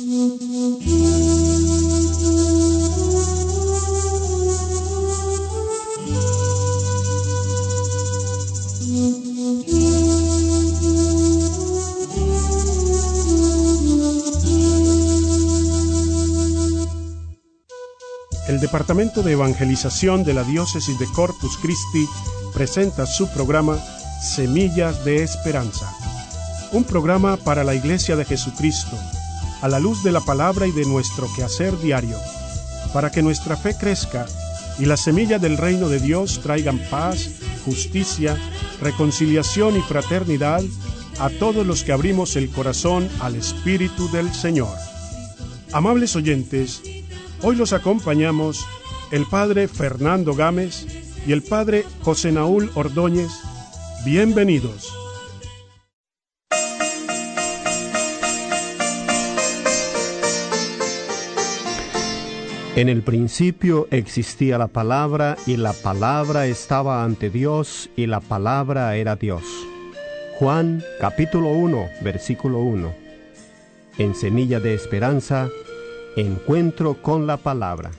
El Departamento de Evangelización de la Diócesis de Corpus Christi presenta su programa Semillas de Esperanza, un programa para la Iglesia de Jesucristo, a la luz de la palabra y de nuestro quehacer diario, para que nuestra fe crezca y las semillas del reino de Dios traigan paz, justicia, reconciliación y fraternidad a todos los que abrimos el corazón al Espíritu del Señor. Amables oyentes, hoy los acompañamos el Padre Fernando Gámez y el Padre José Naúl Ordóñez. Bienvenidos. En el principio existía la palabra, y la palabra estaba ante Dios, y la palabra era Dios. Juan, capítulo 1, versículo 1. En Semilla de Esperanza, encuentro con la palabra.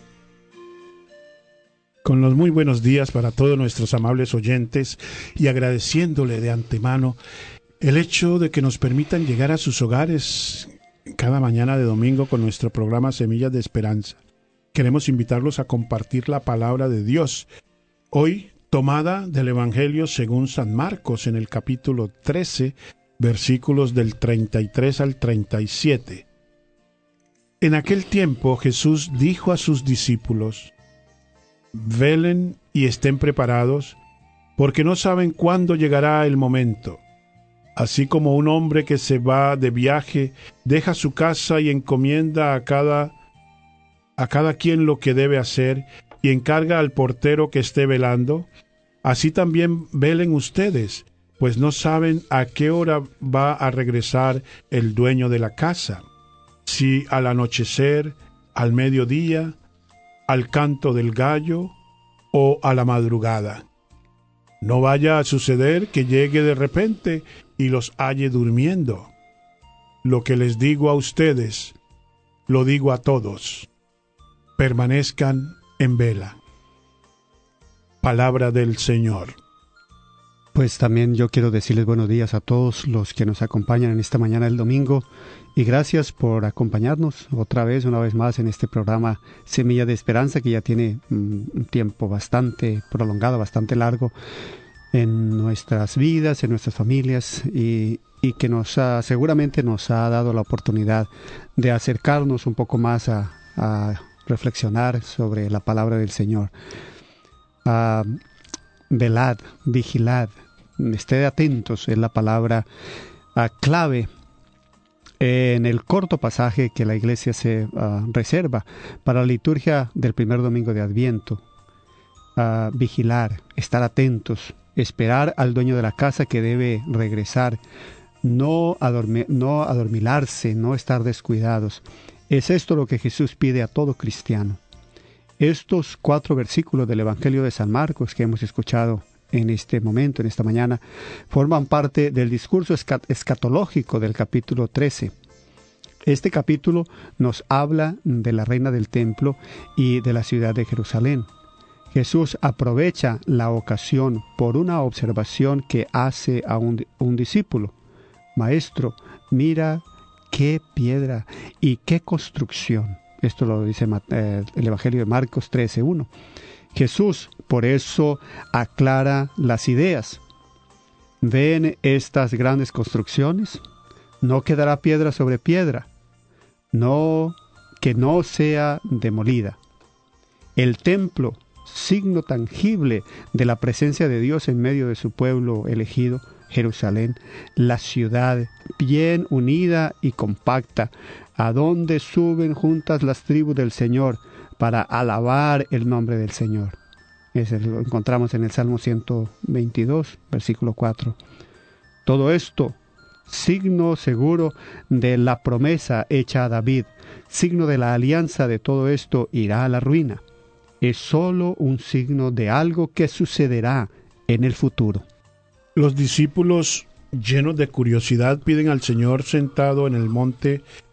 Con los muy buenos días para todos nuestros amables oyentes y agradeciéndole de antemano el hecho de que nos permitan llegar a sus hogares cada mañana de domingo con nuestro programa Semillas de Esperanza. Queremos invitarlos a compartir la palabra de Dios, hoy tomada del Evangelio según San Marcos en el capítulo 13, versículos del 33 al 37. En aquel tiempo Jesús dijo a sus discípulos: velen y estén preparados, porque no saben cuándo llegará el momento. Así como un hombre que se va de viaje deja su casa y encomienda a cada quien lo que debe hacer y encarga al portero que esté velando, así también velen ustedes, pues no saben a qué hora va a regresar el dueño de la casa, si al anochecer, al mediodía, al canto del gallo o a la madrugada. No vaya a suceder que llegue de repente y los halle durmiendo. Lo que les digo a ustedes, lo digo a todos: permanezcan en vela. Palabra del Señor. Pues también yo quiero decirles buenos días a todos los que nos acompañan en esta mañana del domingo, y gracias por acompañarnos una vez más en este programa Semilla de Esperanza, que ya tiene un tiempo bastante prolongado, bastante largo en nuestras vidas, en nuestras familias, y que seguramente nos ha dado la oportunidad de acercarnos un poco más a reflexionar sobre la palabra del Señor. Velad, vigilad, ested atentos, es la palabra clave en el corto pasaje que la Iglesia se reserva para la liturgia del primer domingo de Adviento. Vigilar, estar atentos, esperar al dueño de la casa que debe regresar, no adormilarse, no estar descuidados. Es esto lo que Jesús pide a todo cristiano. Estos 4 versículos del Evangelio de San Marcos que hemos escuchado en este momento, en esta mañana, forman parte del discurso escatológico del capítulo 13. Este capítulo nos habla de la reina del templo y de la ciudad de Jerusalén. Jesús aprovecha la ocasión por una observación que hace a un discípulo. Maestro, mira qué piedra y qué construcción. Esto lo dice el Evangelio de Marcos 13:1. Jesús, por eso, aclara las ideas. ¿Ven estas grandes construcciones? No quedará piedra sobre piedra, que no sea demolida. El templo, signo tangible de la presencia de Dios en medio de su pueblo elegido, Jerusalén, la ciudad bien unida y compacta, a donde suben juntas las tribus del Señor para alabar el nombre del Señor. Lo encontramos en el Salmo 122, versículo 4. Todo esto, signo seguro de la promesa hecha a David, signo de la alianza de todo esto, irá a la ruina. Es solo un signo de algo que sucederá en el futuro. Los discípulos, llenos de curiosidad, piden al Señor sentado en el monte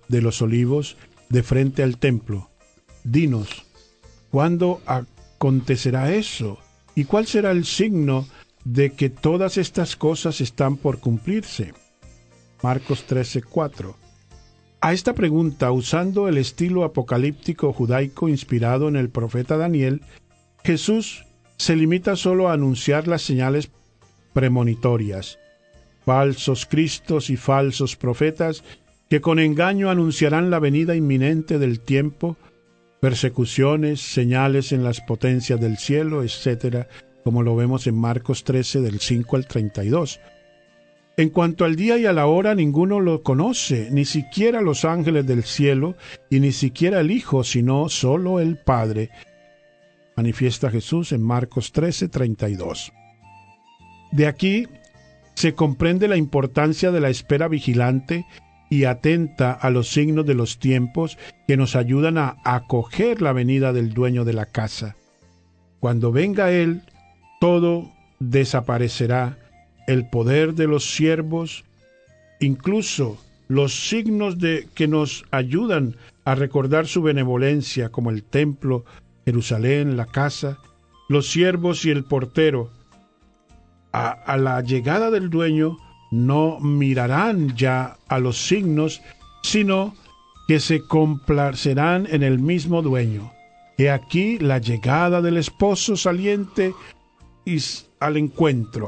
de los Olivos, de frente al templo. Dinos, ¿cuándo acontecerá eso? ¿Y cuál será el signo de que todas estas cosas están por cumplirse? Marcos 13:4. A esta pregunta, usando el estilo apocalíptico judaico inspirado en el profeta Daniel, Jesús se limita solo a anunciar las señales premonitorias. Falsos cristos y falsos profetas que con engaño anunciarán la venida inminente del tiempo, persecuciones, señales en las potencias del cielo, etc., como lo vemos en Marcos 13, del 5 al 32. En cuanto al día y a la hora, ninguno lo conoce, ni siquiera los ángeles del cielo, y ni siquiera el Hijo, sino solo el Padre, manifiesta Jesús en Marcos 13, 32. De aquí se comprende la importancia de la espera vigilante y atenta a los signos de los tiempos que nos ayudan a acoger la venida del dueño de la casa. Cuando venga Él, todo desaparecerá, el poder de los siervos, incluso los signos que nos ayudan a recordar su benevolencia, como el templo, Jerusalén, la casa, los siervos y el portero. A la llegada del dueño no mirarán ya a los signos, sino que se complacerán en el mismo dueño. He aquí la llegada del esposo saliente y al encuentro.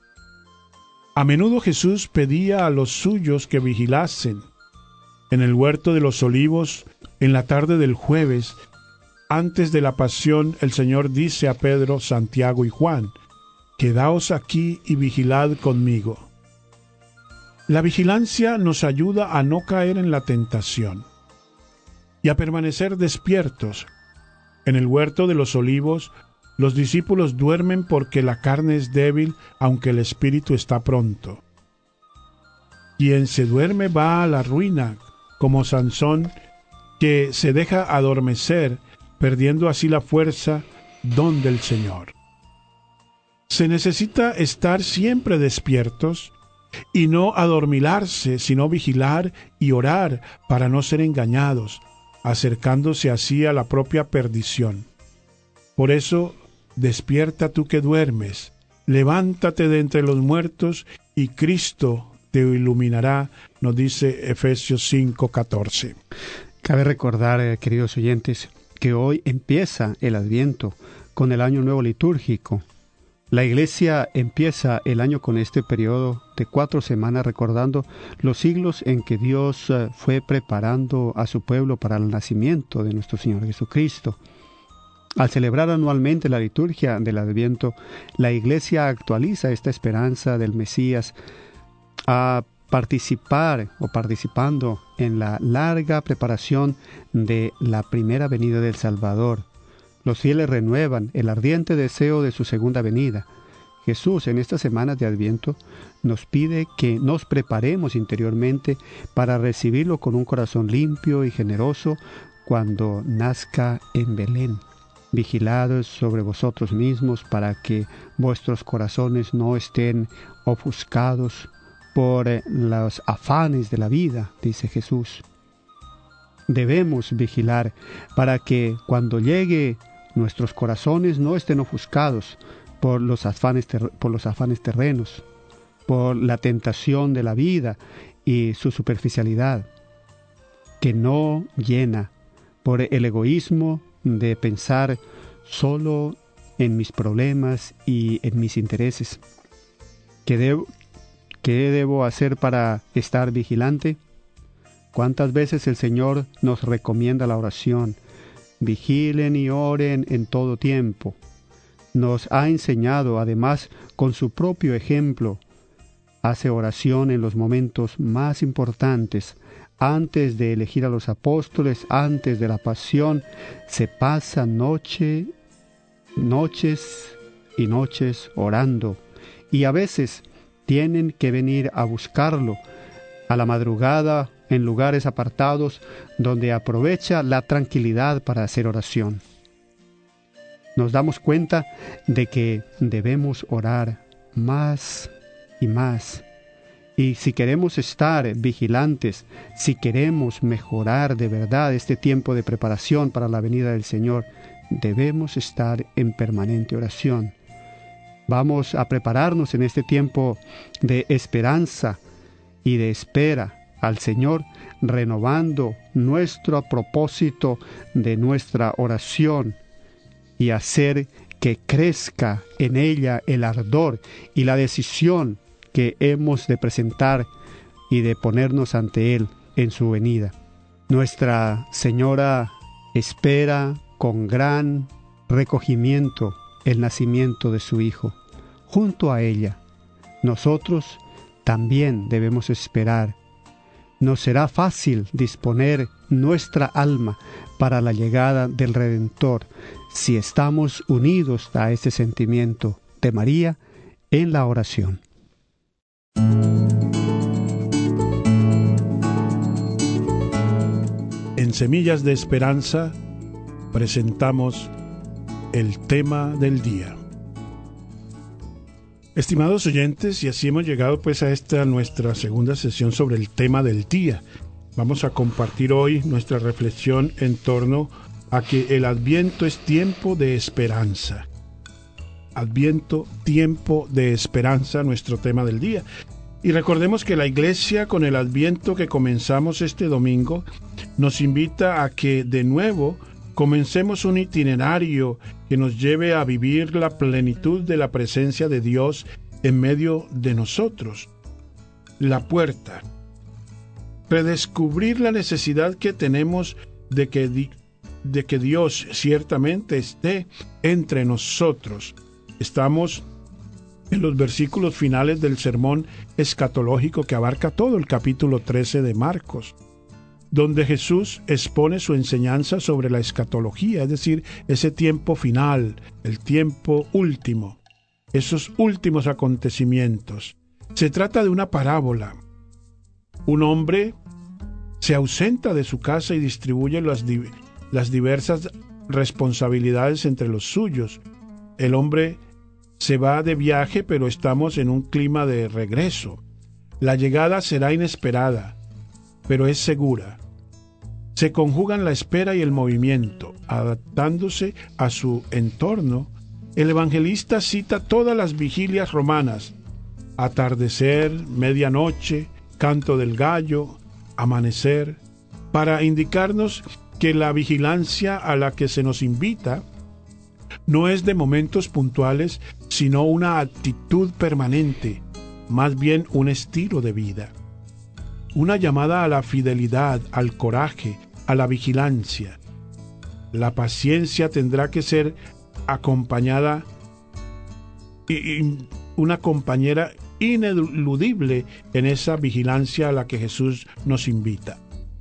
A menudo Jesús pedía a los suyos que vigilasen. En el huerto de los Olivos, en la tarde del jueves, antes de la pasión, el Señor dice a Pedro, Santiago y Juan: «Quedaos aquí y vigilad conmigo». La vigilancia nos ayuda a no caer en la tentación y a permanecer despiertos. En el huerto de los Olivos, los discípulos duermen porque la carne es débil, aunque el espíritu está pronto. Quien se duerme va a la ruina, como Sansón, que se deja adormecer, perdiendo así la fuerza, don del Señor. Se necesita estar siempre despiertos y no adormilarse, sino vigilar y orar para no ser engañados, acercándose así a la propia perdición. Por eso, despierta tú que duermes, levántate de entre los muertos y Cristo te iluminará, nos dice Efesios 5:14. Cabe recordar, queridos oyentes, que hoy empieza el Adviento con el Año Nuevo litúrgico. La Iglesia empieza el año con este periodo de 4 semanas recordando los siglos en que Dios fue preparando a su pueblo para el nacimiento de nuestro Señor Jesucristo. Al celebrar anualmente la liturgia del Adviento, la Iglesia actualiza esta esperanza del Mesías a participando en la larga preparación de la primera venida del Salvador. Los fieles renuevan el ardiente deseo de su segunda venida. Jesús, en estas semanas de Adviento, nos pide que nos preparemos interiormente para recibirlo con un corazón limpio y generoso cuando nazca en Belén. Vigilados sobre vosotros mismos para que vuestros corazones no estén ofuscados por los afanes de la vida, dice Jesús. Debemos vigilar para que cuando llegue nuestros corazones no estén ofuscados por los afanes terrenos, por la tentación de la vida y su superficialidad, que no llena por el egoísmo de pensar solo en mis problemas y en mis intereses. ¿Qué debo hacer para estar vigilante? ¿Cuántas veces el Señor nos recomienda la oración? Vigilen y oren en todo tiempo. Nos ha enseñado, además, con su propio ejemplo. Hace oración en los momentos más importantes. Antes de elegir a los apóstoles, antes de la pasión, se pasa noches y noches orando. Y a veces tienen que venir a buscarlo a la madrugada en lugares apartados donde aprovecha la tranquilidad para hacer oración. Nos damos cuenta de que debemos orar más y más Y si queremos estar vigilantes, si queremos mejorar de verdad este tiempo de preparación para la venida del Señor, debemos estar en permanente oración. Vamos a prepararnos en este tiempo de esperanza y de espera al Señor, renovando nuestro propósito de nuestra oración y hacer que crezca en ella el ardor y la decisión que hemos de presentar y de ponernos ante Él en su venida. Nuestra Señora espera con gran recogimiento el nacimiento de su Hijo. Junto a ella, nosotros también debemos esperar. Nos será fácil disponer nuestra alma para la llegada del Redentor si estamos unidos a ese sentimiento de María en la oración. En Semillas de Esperanza presentamos el tema del día. Estimados oyentes, y así hemos llegado pues a esta nuestra segunda sesión sobre el tema del día. Vamos a compartir hoy nuestra reflexión en torno a que el Adviento es tiempo de esperanza. Adviento, tiempo de esperanza, nuestro tema del día. Y recordemos que la Iglesia, con el Adviento que comenzamos este domingo, nos invita a que de nuevo comencemos un itinerario que nos lleve a vivir la plenitud de la presencia de Dios en medio de nosotros. La puerta. Redescubrir la necesidad que tenemos de que Dios ciertamente esté entre nosotros. Estamos en los versículos finales del sermón escatológico que abarca todo el capítulo 13 de Marcos, donde Jesús expone su enseñanza sobre la escatología, es decir, ese tiempo final, el tiempo último, esos últimos acontecimientos. Se trata de una parábola. Un hombre se ausenta de su casa y distribuye las diversas responsabilidades entre los suyos. El hombre se va de viaje, pero estamos en un clima de regreso. La llegada será inesperada, pero es segura. Se conjugan la espera y el movimiento, adaptándose a su entorno. El evangelista cita todas las vigilias romanas: atardecer, medianoche, canto del gallo, amanecer, para indicarnos que la vigilancia a la que se nos invita no es de momentos puntuales, sino una actitud permanente, más bien un estilo de vida. Una llamada a la fidelidad, al coraje, a la vigilancia. La paciencia tendrá que ser acompañada y una compañera ineludible en esa vigilancia a la que Jesús nos invita.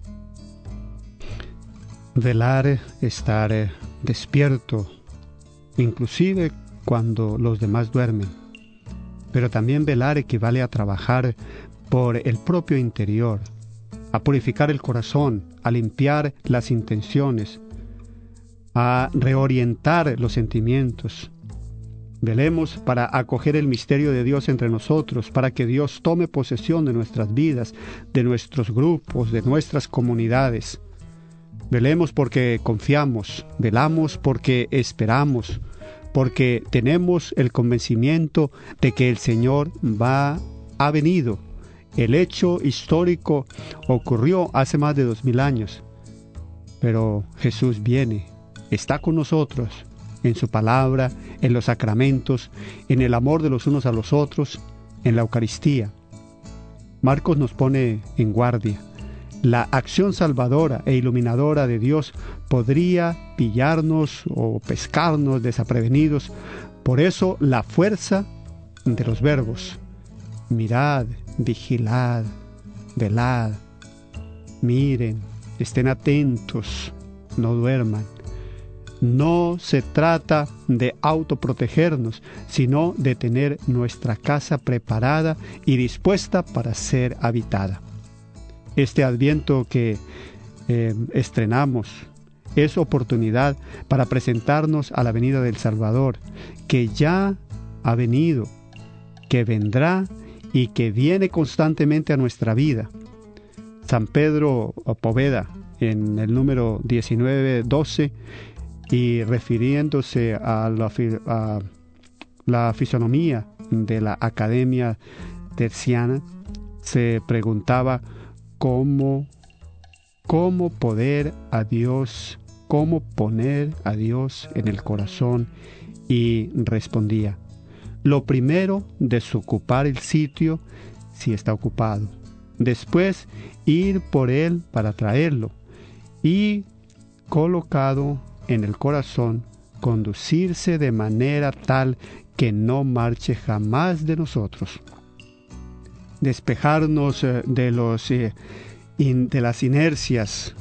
Velar, estar despierto, inclusive cuando los demás duermen. Pero también velar equivale a trabajar por el propio interior, a purificar el corazón, a limpiar las intenciones, a reorientar los sentimientos. Velemos para acoger el misterio de Dios entre nosotros, para que Dios tome posesión de nuestras vidas, de nuestros grupos, de nuestras comunidades. Velemos porque confiamos, velamos porque esperamos, porque tenemos el convencimiento de que el Señor ha venido. El hecho histórico ocurrió hace más de 2000 años, pero Jesús viene, está con nosotros, en su palabra, en los sacramentos, en el amor de los unos a los otros, en la Eucaristía. Marcos nos pone en guardia. La acción salvadora e iluminadora de Dios podría pillarnos o pescarnos desaprevenidos. Por eso la fuerza de los verbos: mirad, vigilad, velad, miren, estén atentos, no duerman. No se trata de autoprotegernos, sino de tener nuestra casa preparada y dispuesta para ser habitada. Este Adviento que estrenamos es oportunidad para presentarnos a la venida del Salvador, que ya ha venido, que vendrá y que viene constantemente a nuestra vida. San Pedro Poveda, en el número 19:12, y refiriéndose a la fisonomía de la Academia Terciana, se preguntaba cómo poner a Dios en el corazón, y respondía: lo primero, desocupar el sitio si está ocupado. Después, ir por él para traerlo, y colocado en el corazón, conducirse de manera tal que no marche jamás de nosotros. Despejarnos de las inercias,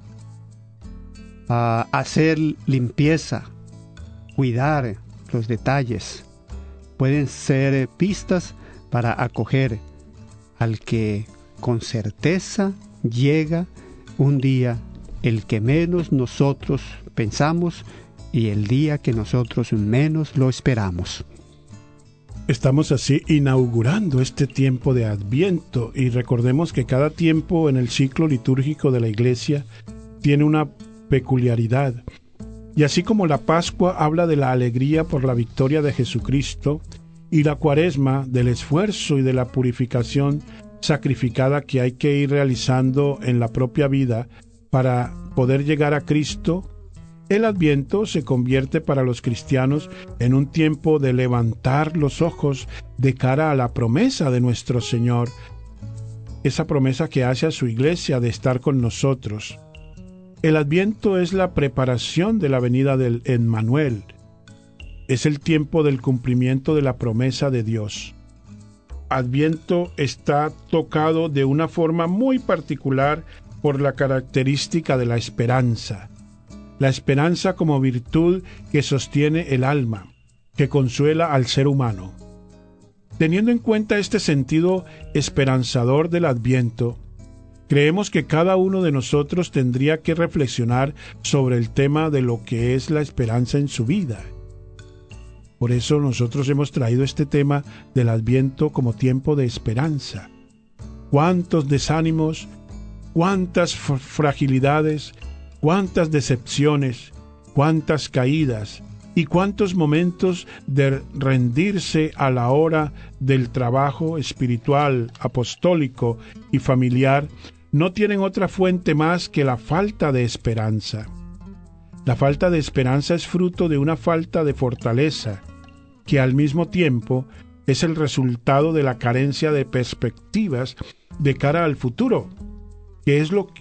hacer limpieza, cuidar los detalles, pueden ser pistas para acoger al que con certeza llega un día, el que menos nosotros pensamos y el día que nosotros menos lo esperamos. Estamos así inaugurando este tiempo de Adviento, y recordemos que cada tiempo en el ciclo litúrgico de la Iglesia tiene una peculiaridad. Y así como la Pascua habla de la alegría por la victoria de Jesucristo, y la Cuaresma del esfuerzo y de la purificación sacrificada que hay que ir realizando en la propia vida para poder llegar a Cristo, el Adviento se convierte para los cristianos en un tiempo de levantar los ojos de cara a la promesa de nuestro Señor, esa promesa que hace a su Iglesia de estar con nosotros. El Adviento es la preparación de la venida del Emmanuel. Es el tiempo del cumplimiento de la promesa de Dios. Adviento está tocado de una forma muy particular por la característica de la esperanza. La esperanza como virtud que sostiene el alma, que consuela al ser humano. Teniendo en cuenta este sentido esperanzador del Adviento, creemos que cada uno de nosotros tendría que reflexionar sobre el tema de lo que es la esperanza en su vida. Por eso nosotros hemos traído este tema del Adviento como tiempo de esperanza. Cuántos desánimos, cuántas fragilidades, cuántas decepciones, cuántas caídas y cuántos momentos de rendirse a la hora del trabajo espiritual, apostólico y familiar no tienen otra fuente más que la falta de esperanza. La falta de esperanza es fruto de una falta de fortaleza, que al mismo tiempo es el resultado de la carencia de perspectivas de cara al futuro, que es lo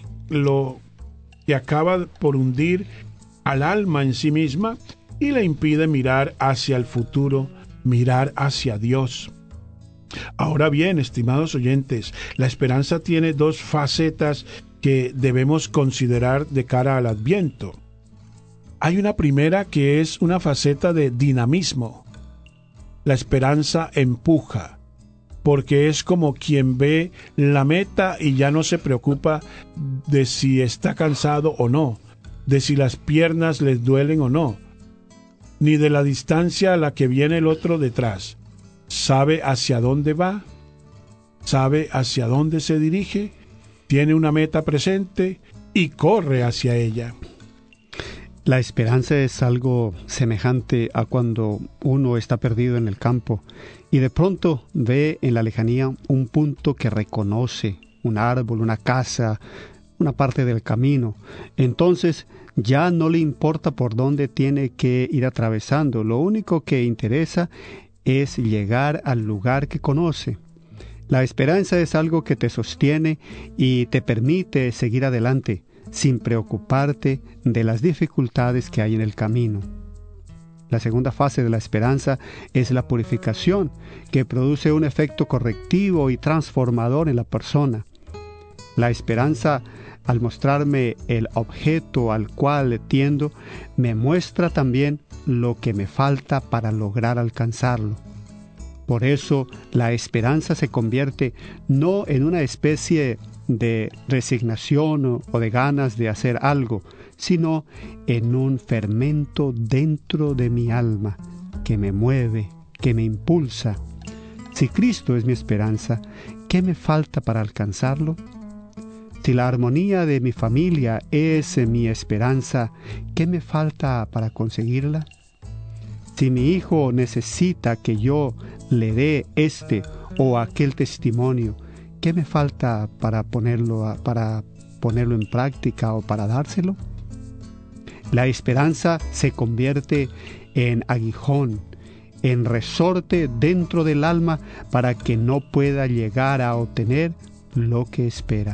que acaba por hundir al alma en sí misma y le impide mirar hacia el futuro, mirar hacia Dios. Ahora bien, estimados oyentes, la esperanza tiene dos facetas que debemos considerar de cara al Adviento. Hay una primera que es una faceta de dinamismo. La esperanza empuja, porque es como quien ve la meta y ya no se preocupa de si está cansado o no, de si las piernas les duelen o no, ni de la distancia a la que viene el otro detrás. Sabe hacia dónde va, sabe hacia dónde se dirige, tiene una meta presente y corre hacia ella. La esperanza es algo semejante a cuando uno está perdido en el campo y de pronto ve en la lejanía un punto que reconoce, un árbol, una casa, una parte del camino. Entonces ya no le importa por dónde tiene que ir atravesando, lo único que interesa es llegar al lugar que conoce. La esperanza es algo que te sostiene y te permite seguir adelante, sin preocuparte de las dificultades que hay en el camino. La segunda fase de la esperanza es la purificación, que produce un efecto correctivo y transformador en la persona. La esperanza, al mostrarme el objeto al cual tiendo, me muestra también lo que me falta para lograr alcanzarlo. Por eso, la esperanza se convierte no en una especie de resignación o de ganas de hacer algo, sino en un fermento dentro de mi alma que me mueve, que me impulsa. Si Cristo es mi esperanza, ¿qué me falta para alcanzarlo? Si la armonía de mi familia es mi esperanza, ¿qué me falta para conseguirla? Si mi hijo necesita que yo le dé este o aquel testimonio, ¿qué me falta para ponerlo en práctica o para dárselo? La esperanza se convierte en aguijón, en resorte dentro del alma para que no pueda llegar a obtener lo que espera.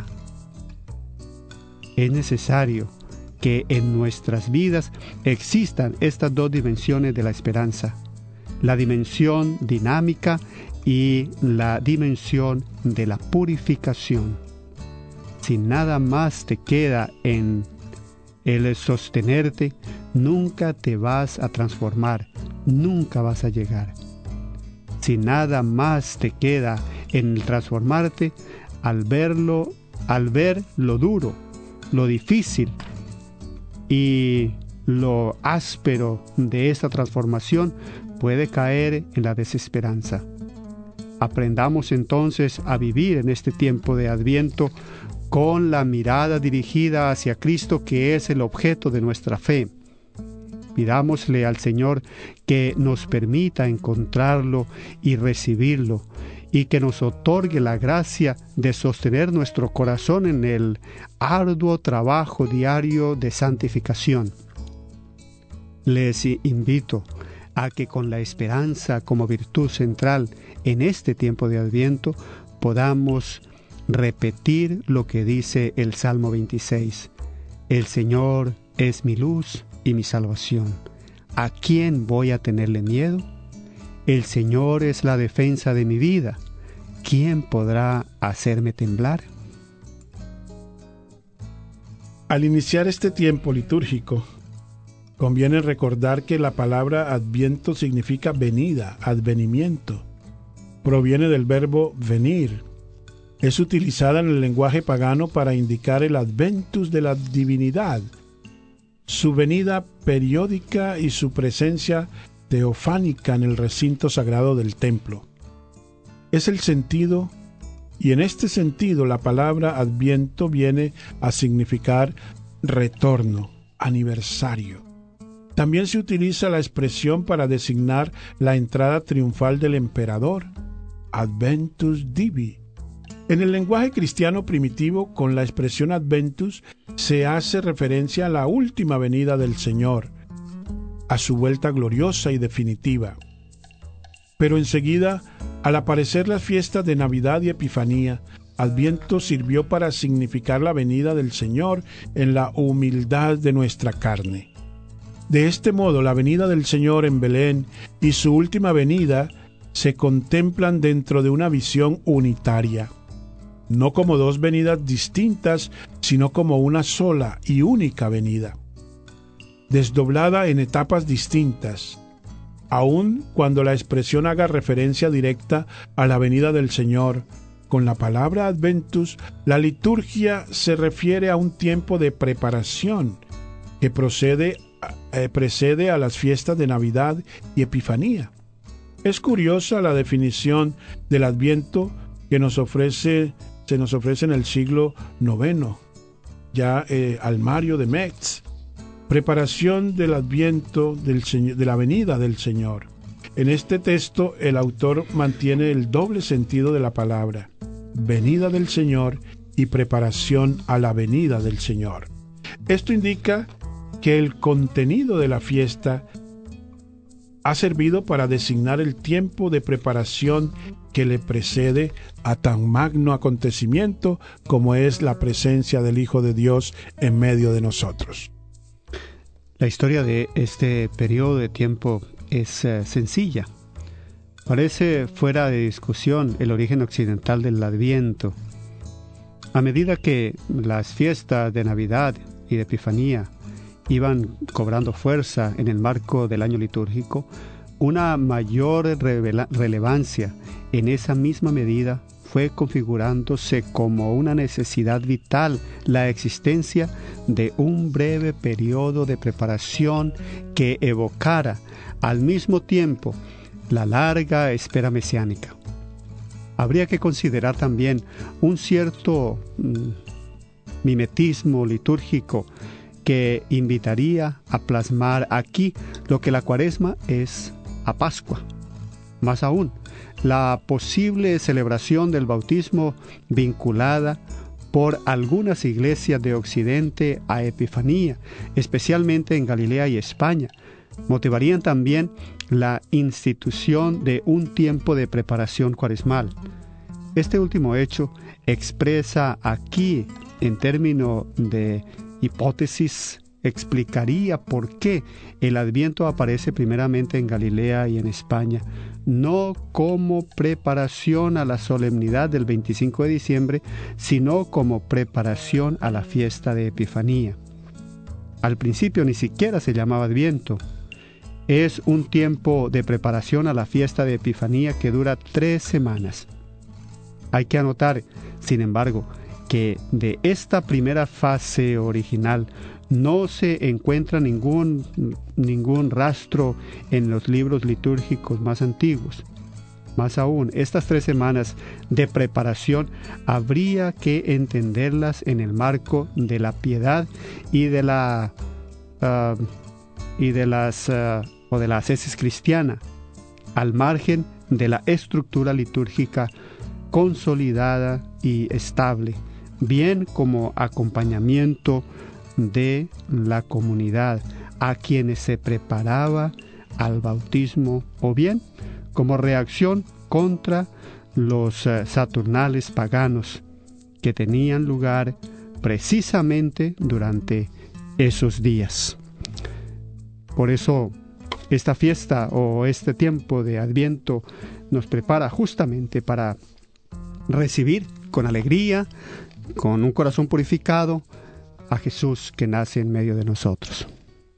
Es necesario que en nuestras vidas existan estas dos dimensiones de la esperanza, la dimensión dinámica y la dimensión de la purificación. Si nada más te queda en el sostenerte, nunca te vas a transformar, nunca vas a llegar. Si nada más te queda en el transformarte, al ver lo duro, lo difícil y lo áspero de esta transformación, puede caer en la desesperanza. Aprendamos entonces a vivir en este tiempo de Adviento con la mirada dirigida hacia Cristo, que es el objeto de nuestra fe. Pidámosle al Señor que nos permita encontrarlo y recibirlo, y que nos otorgue la gracia de sostener nuestro corazón en el arduo trabajo diario de santificación. Les invito a que con la esperanza como virtud central en este tiempo de Adviento podamos repetir lo que dice el Salmo 26. El Señor es mi luz y mi salvación. ¿A quién voy a tenerle miedo? El Señor es la defensa de mi vida. ¿Quién podrá hacerme temblar? Al iniciar este tiempo litúrgico, conviene recordar que la palabra Adviento significa venida, advenimiento. Proviene del verbo venir. Es utilizada en el lenguaje pagano para indicar el adventus de la divinidad, su venida periódica y su presencia teofánica en el recinto sagrado del templo. Es el sentido, y en este sentido la palabra Adviento viene a significar retorno, aniversario. También se utiliza la expresión para designar la entrada triunfal del emperador, Adventus Divi. En el lenguaje cristiano primitivo, con la expresión Adventus, se hace referencia a la última venida del Señor, a su vuelta gloriosa y definitiva. Pero enseguida, al aparecer las fiestas de Navidad y Epifanía, Adviento sirvió para significar la venida del Señor en la humildad de nuestra carne. De este modo, la venida del Señor en Belén y su última venida se contemplan dentro de una visión unitaria, no como dos venidas distintas, sino como una sola y única venida, desdoblada en etapas distintas, aun cuando la expresión haga referencia directa a la venida del Señor. Con la palabra Adventus, la liturgia se refiere a un tiempo de preparación que precede a las fiestas de Navidad y Epifanía. Es curiosa la definición del Adviento que se nos ofrece en el siglo IX, ya Almario de Metz. Preparación del Adviento de la venida del Señor. En este texto el autor mantiene el doble sentido de la palabra, venida del Señor y preparación a la venida del Señor. Esto indica que el contenido de la fiesta ha servido para designar el tiempo de preparación que le precede a tan magno acontecimiento como es la presencia del Hijo de Dios en medio de nosotros. La historia de este periodo de tiempo es sencilla. Parece fuera de discusión el origen occidental del Adviento. A medida que las fiestas de Navidad y de Epifanía iban cobrando fuerza en el marco del año litúrgico, una mayor relevancia en esa misma medida fue configurándose como una necesidad vital la existencia de un breve periodo de preparación que evocara al mismo tiempo la larga espera mesiánica. Habría que considerar también un cierto mimetismo litúrgico que invitaría a plasmar aquí lo que la Cuaresma es a Pascua. Más aún, la posible celebración del bautismo vinculada por algunas iglesias de Occidente a Epifanía, especialmente en Galilea y España, motivarían también la institución de un tiempo de preparación cuaresmal. Este último hecho expresa aquí, en términos de hipótesis, explicaría por qué el Adviento aparece primeramente en Galilea y en España, no como preparación a la solemnidad del 25 de diciembre, sino como preparación a la fiesta de Epifanía. Al principio ni siquiera se llamaba Adviento. Es un tiempo de preparación a la fiesta de Epifanía que dura 3 semanas. Hay que anotar, sin embargo, que de esta primera fase original no se encuentra ningún rastro en los libros litúrgicos más antiguos. Más aún, estas 3 semanas de preparación habría que entenderlas en el marco de la piedad y de la ascesis cristiana, al margen de la estructura litúrgica consolidada y estable, bien como acompañamiento de la comunidad a quienes se preparaba al bautismo, o bien como reacción contra los saturnales paganos que tenían lugar precisamente durante esos días. Por eso esta fiesta o este tiempo de Adviento nos prepara justamente para recibir con alegría, con un corazón purificado, a Jesús que nace en medio de nosotros.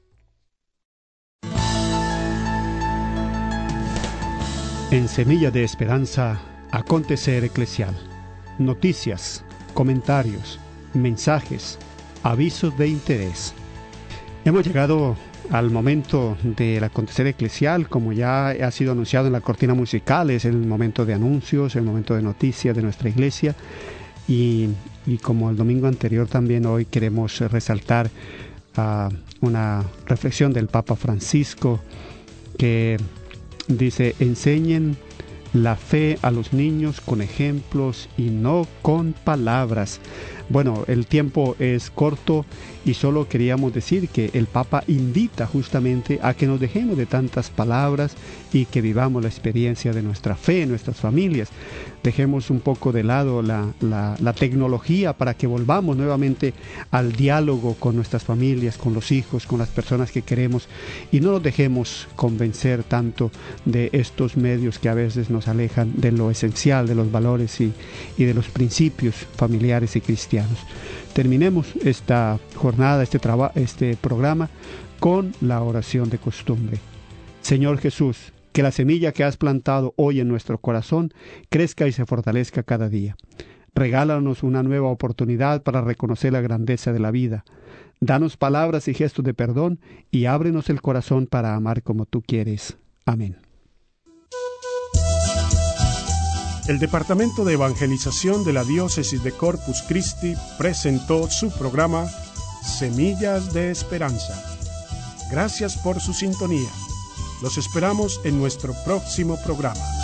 En Semilla de Esperanza, acontecer eclesial. Noticias, comentarios, mensajes, avisos de interés. Hemos llegado al momento del acontecer eclesial, como ya ha sido anunciado en la cortina musical. Es el momento de anuncios, el momento de noticias de nuestra iglesia. Y como el domingo anterior, también hoy queremos resaltar una reflexión del Papa Francisco que dice: enseñen la fe a los niños con ejemplos y no con palabras. Bueno, el tiempo es corto y solo queríamos decir que el Papa invita justamente a que nos dejemos de tantas palabras y que vivamos la experiencia de nuestra fe en nuestras familias. Dejemos un poco de lado la tecnología para que volvamos nuevamente al diálogo con nuestras familias, con los hijos, con las personas que queremos, y no nos dejemos convencer tanto de estos medios que a veces nos alejan de lo esencial, de los valores y de los principios familiares y cristianos. Terminemos esta jornada, este programa, con la oración de costumbre. Señor Jesús, que la semilla que has plantado hoy en nuestro corazón crezca y se fortalezca cada día. Regálanos una nueva oportunidad para reconocer la grandeza de la vida. Danos palabras y gestos de perdón y ábrenos el corazón para amar como tú quieres. Amén. El Departamento de Evangelización de la Diócesis de Corpus Christi presentó su programa Semillas de Esperanza. Gracias por su sintonía. Los esperamos en nuestro próximo programa.